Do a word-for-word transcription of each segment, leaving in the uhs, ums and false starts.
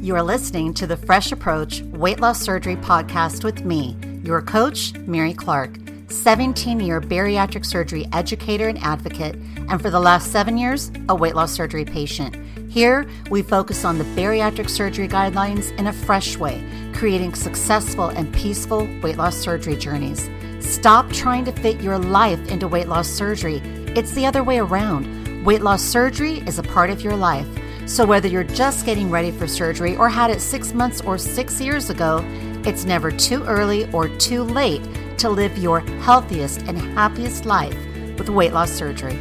You are listening to the Fresh Approach Weight Loss Surgery podcast with me, your coach, Mary Clark, seventeen-year bariatric surgery educator and advocate, and for the last seven years, a weight loss surgery patient. Here, we focus on the bariatric surgery guidelines in a fresh way, creating successful and peaceful weight loss surgery journeys. Stop trying to fit your life into weight loss surgery. It's the other way around. Weight loss surgery is a part of your life. So whether you're just getting ready for surgery or had it six months or six years ago, it's never too early or too late to live your healthiest and happiest life with weight loss surgery.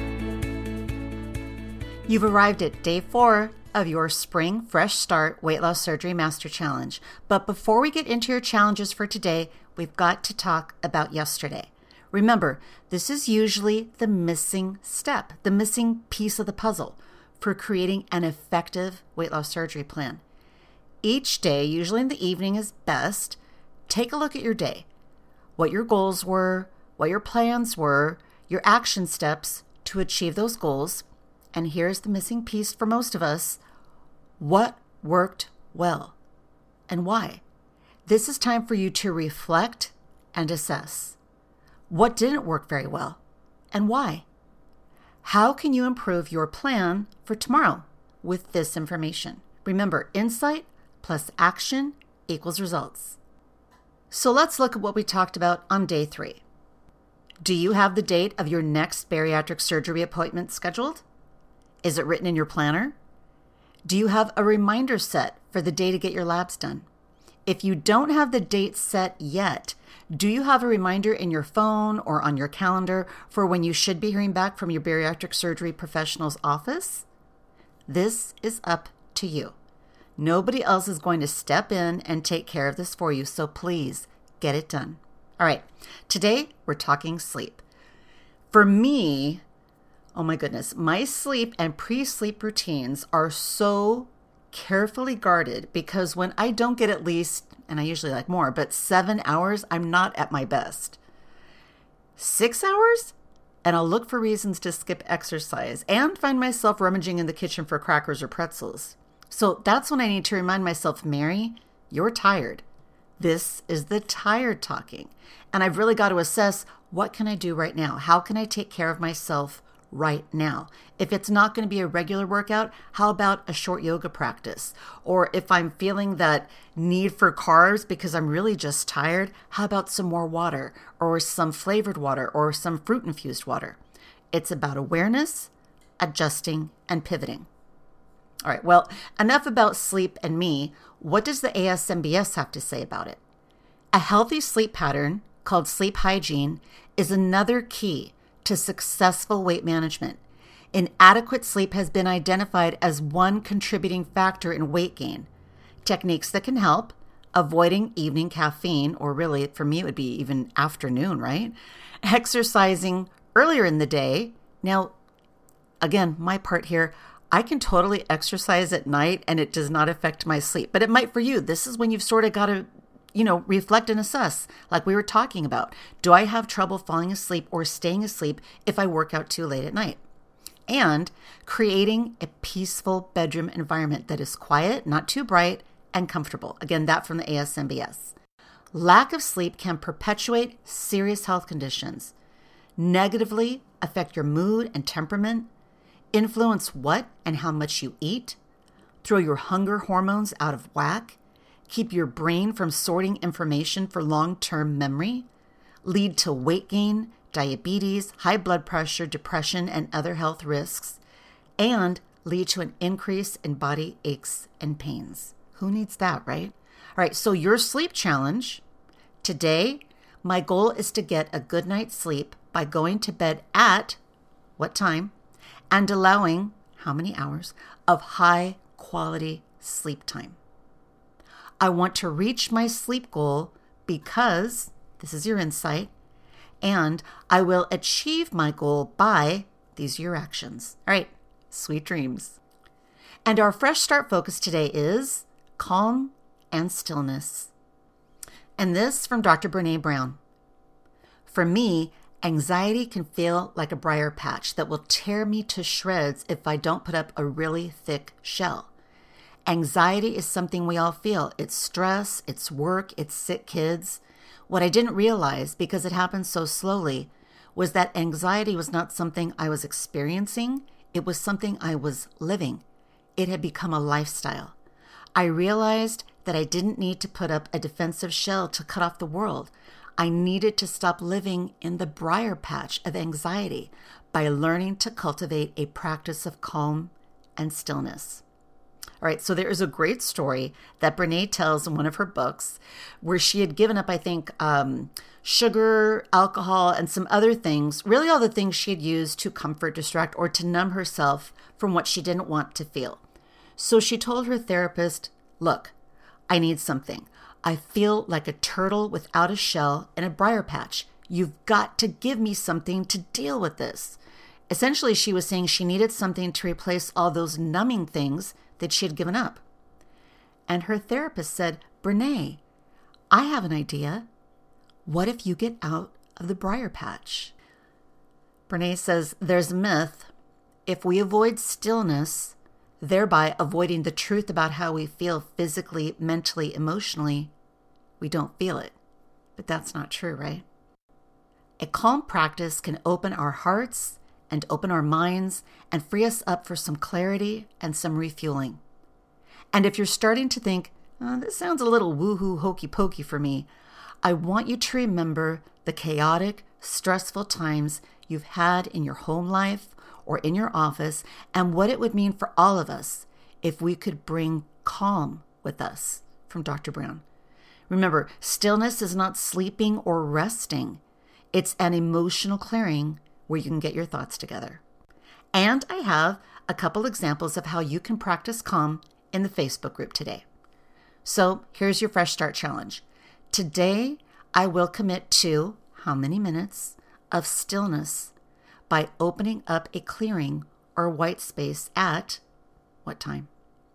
You've arrived at day four of your Spring Fresh Start Weight Loss Surgery Master Challenge. But before we get into your challenges for today, we've got to talk about yesterday. Remember, this is usually the missing step, the missing piece of the puzzle for creating an effective weight loss surgery plan. Each day, usually in the evening is best, take a look at your day, what your goals were, what your plans were, your action steps to achieve those goals, and here's the missing piece for most of us, what worked well and why. This is time for you to reflect and assess. What didn't work very well and why? How can you improve your plan for tomorrow with this information? Remember, insight plus action equals results. So let's look at what we talked about on day three. Do you have the date of your next bariatric surgery appointment scheduled? Is it written in your planner? Do you have a reminder set for the day to get your labs done? If you don't have the date set yet, do you have a reminder in your phone or on your calendar for when you should be hearing back from your bariatric surgery professional's office? This is up to you. Nobody else is going to step in and take care of this for you, so please get it done. All right, today we're talking sleep. For me, oh my goodness, my sleep and pre-sleep routines are so carefully guarded because when I don't get at least, and I usually like more, but seven hours, I'm not at my best. Six hours? And I'll look for reasons to skip exercise and find myself rummaging in the kitchen for crackers or pretzels. So that's when I need to remind myself, Mary, you're tired. This is the tired talking. And I've really got to assess, what can I do right now? How can I take care of myself right now? If it's not going to be a regular workout, how about a short yoga practice? Or if I'm feeling that need for carbs because I'm really just tired, how about some more water or some flavored water or some fruit infused water? It's about awareness, adjusting, and pivoting. All right, well, enough about sleep and me. What does the A S M B S have to say about it? A healthy sleep pattern called sleep hygiene is another key to successful weight management. Inadequate sleep has been identified as one contributing factor in weight gain. Techniques that can help: avoiding evening caffeine, or really for me it would be even afternoon, right? Exercising earlier in the day. Now, again, my part here, I can totally exercise at night and it does not affect my sleep, but it might for you. This is when you've sort of got to you know, reflect and assess, like we were talking about. Do I have trouble falling asleep or staying asleep if I work out too late at night? And creating a peaceful bedroom environment that is quiet, not too bright, and comfortable. Again, that from the A S M B S. Lack of sleep can perpetuate serious health conditions, negatively affect your mood and temperament, influence what and how much you eat, throw your hunger hormones out of whack, keep your brain from sorting information for long-term memory, lead to weight gain, diabetes, high blood pressure, depression, and other health risks, and lead to an increase in body aches and pains. Who needs that, right? All right, so your sleep challenge. Today, my goal is to get a good night's sleep by going to bed at what time and allowing how many hours of high quality sleep time. I want to reach my sleep goal because, this is your insight, and I will achieve my goal by, these are your actions. All right, sweet dreams. And our fresh start focus today is calm and stillness. And this from Doctor Brene Brown. For me, anxiety can feel like a briar patch that will tear me to shreds if I don't put up a really thick shell. Anxiety is something we all feel. It's stress, it's work, it's sick kids. What I didn't realize, because it happened so slowly, was that anxiety was not something I was experiencing. It was something I was living. It had become a lifestyle. I realized that I didn't need to put up a defensive shell to cut off the world. I needed to stop living in the briar patch of anxiety by learning to cultivate a practice of calm and stillness. All right, so there is a great story that Brene tells in one of her books where she had given up, I think, um, sugar, alcohol, and some other things, really all the things she had used to comfort, distract, or to numb herself from what she didn't want to feel. So she told her therapist, look, I need something. I feel like a turtle without a shell in a briar patch. You've got to give me something to deal with this. Essentially, she was saying she needed something to replace all those numbing things that she had given up. And her therapist said, Brene, I have an idea. What if you get out of the briar patch? Brene says there's a myth. If we avoid stillness, thereby avoiding the truth about how we feel physically, mentally, emotionally, we don't feel it. But that's not true, right? A calm practice can open our hearts and open our minds and free us up for some clarity and some refueling. And if you're starting to think, oh, this sounds a little woohoo hokey pokey for me, I want you to remember the chaotic, stressful times you've had in your home life or in your office and what it would mean for all of us if we could bring calm with us from Doctor Brown. Remember, stillness is not sleeping or resting. It's an emotional clearing where you can get your thoughts together. And I have a couple examples of how you can practice calm in the Facebook group today. So here's your Fresh Start Challenge. Today, I will commit to how many minutes of stillness by opening up a clearing or white space at what time?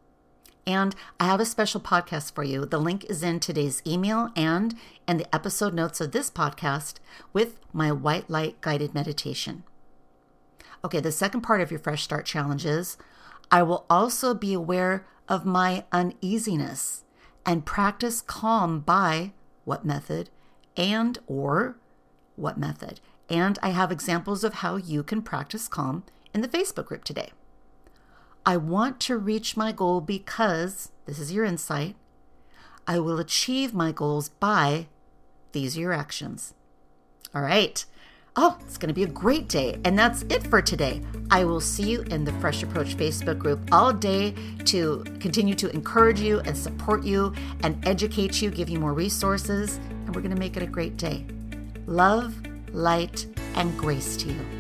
And I have a special podcast for you. The link is in today's email and in the episode notes of this podcast with my white light guided meditation. Okay, the second part of your Fresh Start Challenge is I will also be aware of my uneasiness and practice calm by what method and or what method. And I have examples of how you can practice calm in the Facebook group today. I want to reach my goal because, this is your insight, I will achieve my goals by, these are your actions. All right. Oh, it's going to be a great day. And that's it for today. I will see you in the Fresh Approach Facebook group all day to continue to encourage you and support you and educate you, give you more resources, and we're going to make it a great day. Love, light, and grace to you.